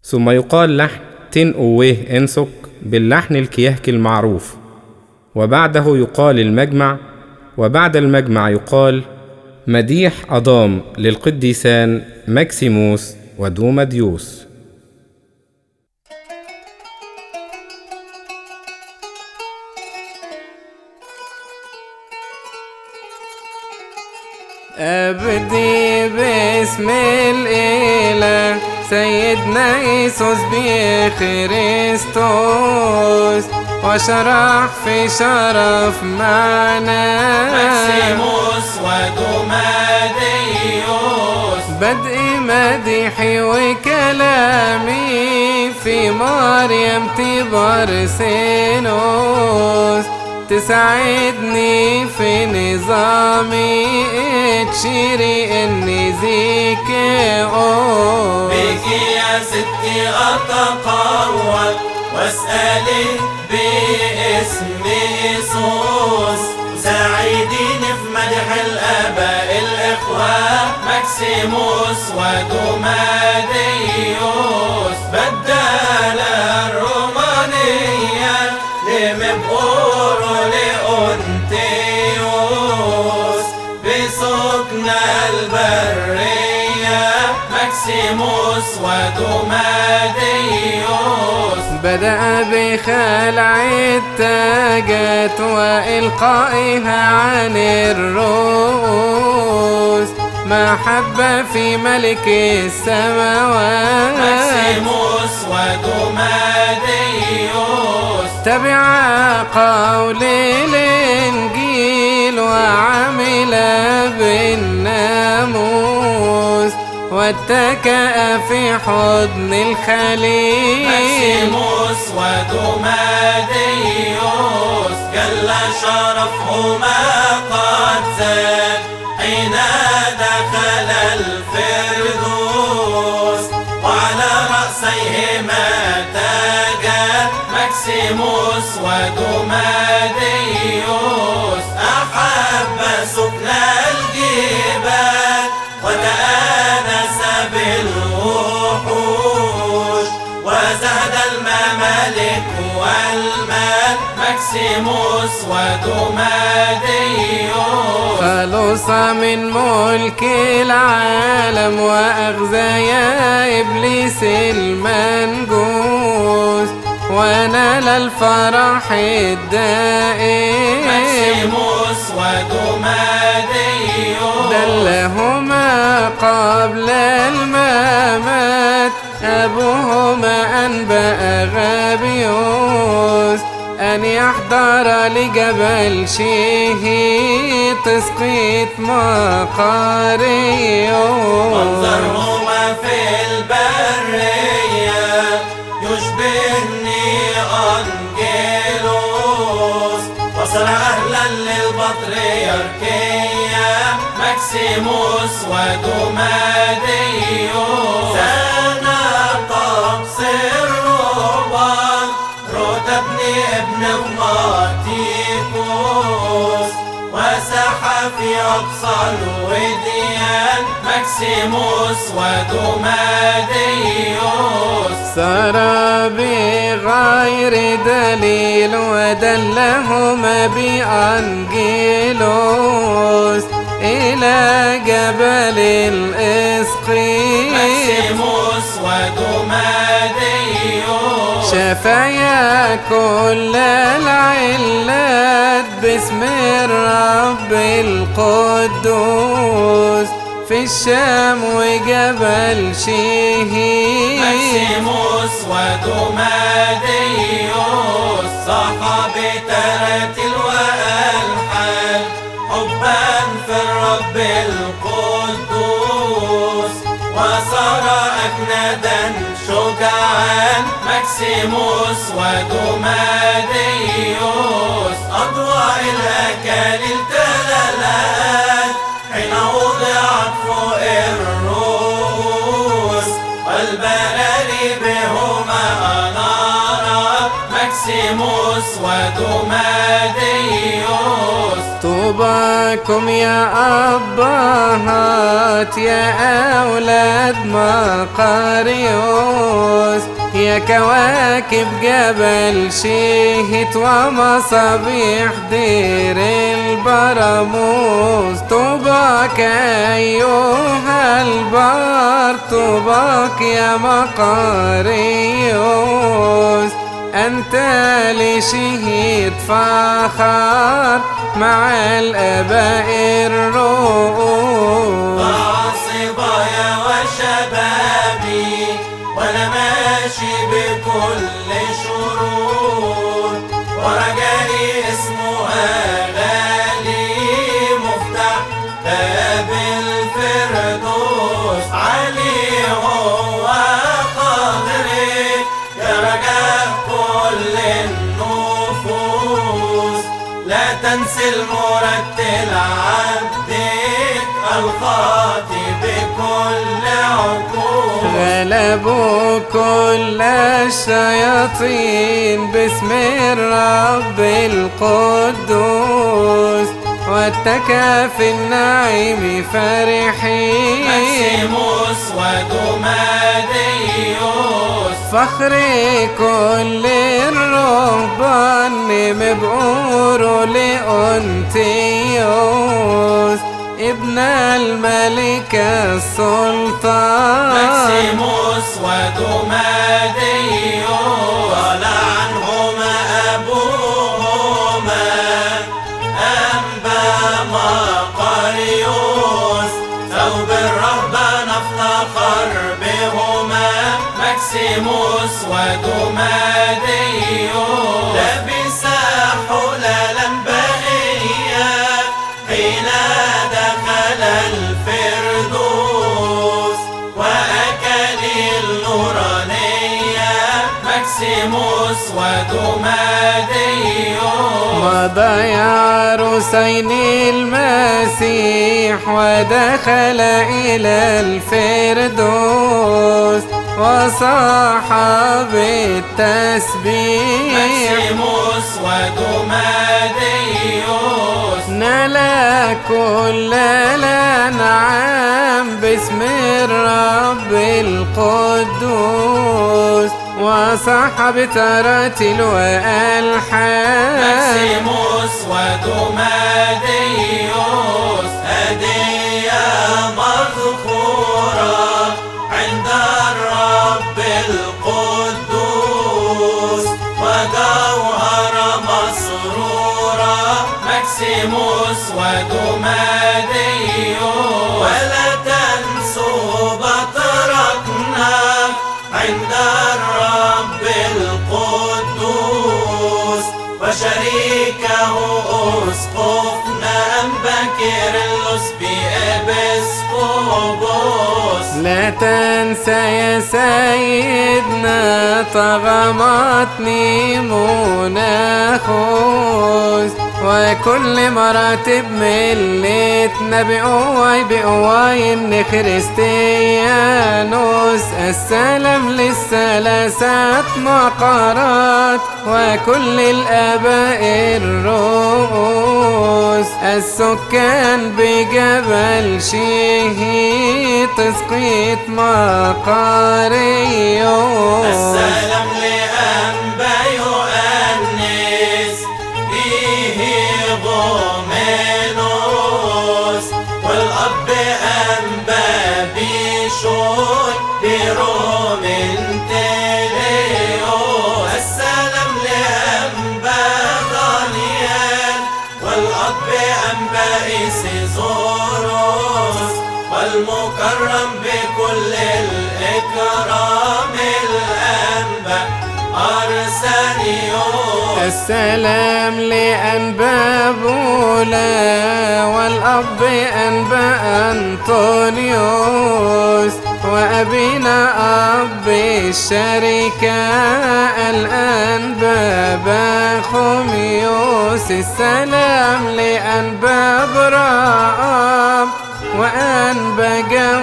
ثم يقال لحن تن أويه انسك باللحن الكيهكي المعروف، وبعده يقال المجمع، وبعد المجمع يقال مديح أضام للقديسان مكسيموس ودوماديوس. أبدي باسم الإله سيدنا يسوع بخريستوس، وشرح في شرف معنا مكسيموس ودوماديوس. بدء مديحي وكلامي في مريم تبرسينوس، تساعدني في نظامي تشيري اني ذكاؤوس. بك يا ستي أتقوى واسألي باسم يسوس، ساعديني في مدح الآباء الإخوة مكسيموس ودوماديوس. بدل الرومانية لمبقورو لأونتيوس، بسكن البرية مكسيموس ودوماديوس. بدأ بخلع التاجات وإلقائها عن الرؤوس، محبة في ملك السماوات مكسيموس ودوماديوس. تبع قول الإنجيل وعمل بالناموس، واتكأ في حضن الخليل مكسيموس ودوماديوس. جل شرفهما قد زاد حين دخل الفردوس، وعلى رأسيهما تاجا مكسيموس ودوماديوس. أحب سكن الجبال وتآنس بالوحوش، وزهد الممالك والمال مكسيموس ودوماديوس. خلص من ملك العالم وأخزى يا إبليس المنجوس، ونال الفرح الدائم مكسيموس ودوماديوس. دلهما قبل الممات أبوهما أنبأ غابيوس أن يحضر لجبل شيه تسقيط مقاريوس. منظرهما في البرية يشبهني أنجيلوس، وصل أهلا للبطريركية مكسيموس ودوماديوس. زانا طقس الرهبان رتبني ابن غماتيكوس، وساح في أقصى الوديان مكسيموس ودوماديوس. سار بغير دليل ودلهما بأنجيلوس إلى جبل الإسقيط، مكسيموس ودوماديوس. شفايا كل العلات باسم الرب القدوس في الشام وجبل شيه. مكسيموس ودوماديوس. صحابي تراتيل وألحان حبا في الرب القدوس، وصار أجندا شجعان مكسيموس ودوماديوس. أضواء الأكاليل تلالات حين وضعت فوق الرؤوس، والبراري بهما أنارت مكسيموس ودوماديوس. طوباكم يا أبهات يا أولاد مقاريوس، يا كواكب جبل شيهت ومصابيح دير البراموس، طوباك أيها البار، طوباك يا مقاريوس، أنت لشهيد فخر مع الآباء الرؤوس. صبايا وشبابي وانا ماشي بكل شرور، ورجائي اسمه غالي مفتاح باب الفردوس، علي هو قدري يا رجاء كل النفوس، لا تنسي المرتل عبدك الخاطي بكل عقول. غلبوا كل الشياطين باسم الرب القدوس، واتكى في النعيم فرحين. مكسيموس ودوماديوس فخر كل الرهبان مبعور لأنتيوس ابن الملك السلطان. مكسيموس ودوماديوس قال عنهما أبوهما أنبا مقاريوس، ثوب الرهبان افتخر بهما مكسيموس ودوماديوس، لبس حللا بهية حين دخل الفردوس، وأكاليل نورانية مكسيموس ودوماديوس. مضى عروسين المسيح ودخل إلى الفردوس، وصاحب التسبيح مكسيموس ودوماديوس، نلا كل الأنعام باسم الرب القدوس، وصاحب تراتيل وألحان. مكسيموس ودوماديوس هدية مذخورة عند الرب القدوس، وجوهرة مسرورة مكسيموس ودوماديوس، ولا تنسوا بطركنا عند الرب القدوس، وشريكه أسقفنا بكيرلس بإبسقوبوس. لا تنسى يا سيدنا طغماتني مناخوس، وكل مراتب ملتنا بقواي إن خريستيانوس. السلام للثلاثة مقارات وكل الآباء الرؤوس، السكان بجبل شيهي تسقيط مقاريوس. السلام لأنبا يؤنس فيه غومينوس، والأب أنبا بيشوي برومنتليوس. السلام لأنبا دانيال، والأب أنبا إيسيزوروس، والمكرم بكل الإكرام الأنبا أرسانيوس. السلام لأنبا بولا، والأب أنبا أنطونيوس، وأبينا أب الشركة الأنبا بخوميوس. السلام لأنبا برام وأنبا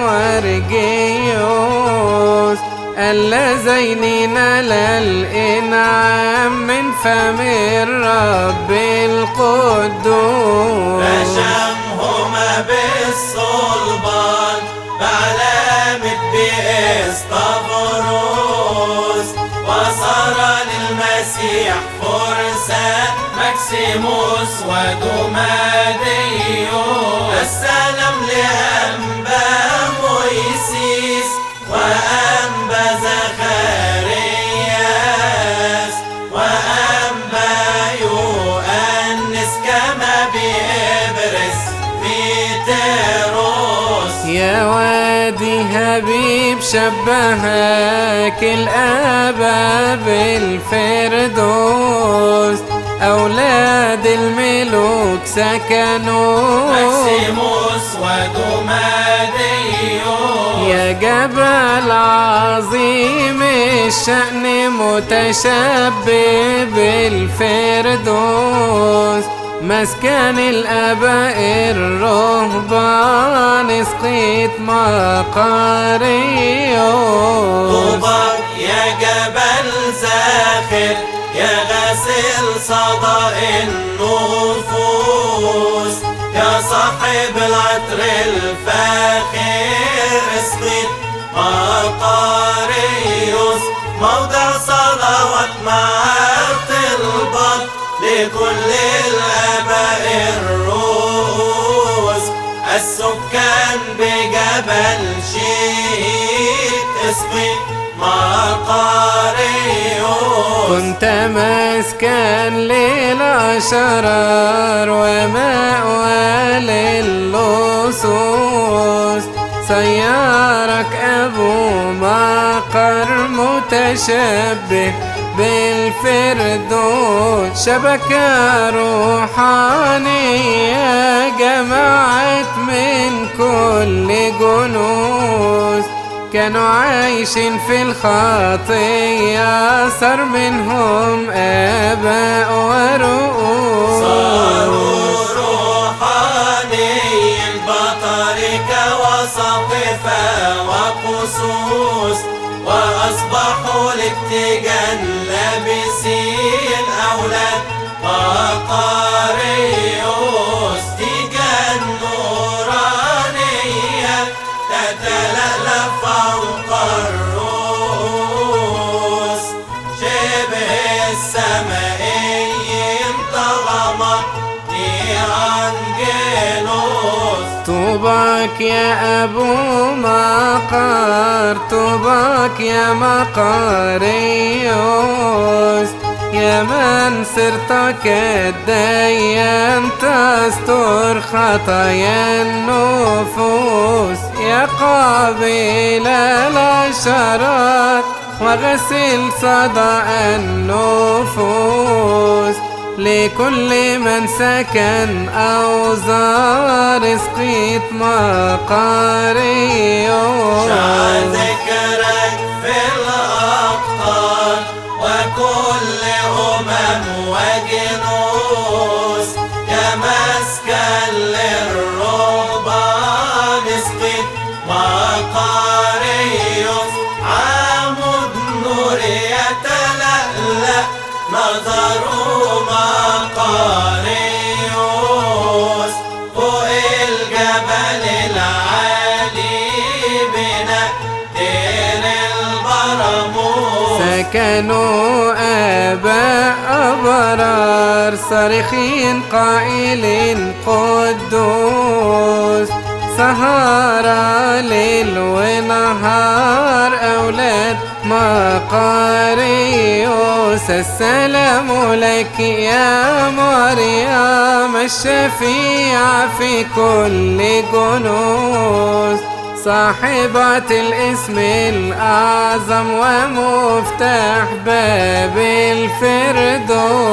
جوارجيوس، اللذين نالا الإنعام من فم الرب القدوس. رشمهما بالصلبان بعلامة بإسطفروس، المسيح فرسان مكسيموس ودوماديوس. السلام لأنبا مويسيس وأنبا زكرياس وأنبا يؤنس كما بإبرس في تيروس. يا وادي حبيب شبهك الآبا بالفردوس، أولاد الملوك سكنوا مكسيموس ودوماديوس. يا جبل عظيم الشأن متشبه بالفردوس، مسكن الآباء الرهبان اسقيت مقاريوس. طوباك يا جبل زاخر يا غاسل صدى النفوس، يا صاحب العطر الفاخر اسقيت مقاريوس. موضع صلوات مع طلبات لكل الآباء الرؤوس، السكان بجبل شيت اسقي مقاريوس. كنت مسكن للأشرار ومأوى للصوص، سيارك أبو مقر متشبه بالفردوس، شبكة روحانية جمعت من كل جنوس، كانوا عايشين في الخطية صار منهم آباء ورؤوس. صاروا روحانيين بطريقة وسقفة وقصوص، وأصبحوا للتيجان لابسين أولاد مقاريوس. تيجان نورانية تتلألأ فوق الرؤوس، شبه السمائيين طالما أنجيلوس. طوباك يا أبو مقار، طوباك يا مقاريوس، يا من صرت كالديان تستر خطايا النفوس، يا قابل العشرات وغسل صدى النفوس، لكل من سكن أوزار اسقيت مقاريوس. شع ذكرك في الأقطار وكل أمم وجنوس، كمسكن للرهبان اسقيت مقاريوس. عمود نور يتلألأ نظروا مقاريوس، فوق الجبل العالي بنا دير البراموس. سكنوا آباء أبرار صارخين قائلين قدوس، سهر ليل ونهار أولاد مقاريوس. السلام لك يا مريم الشفيعة في كل جنوس، صاحبة الاسم الأعظم ومفتاح باب الفردوس.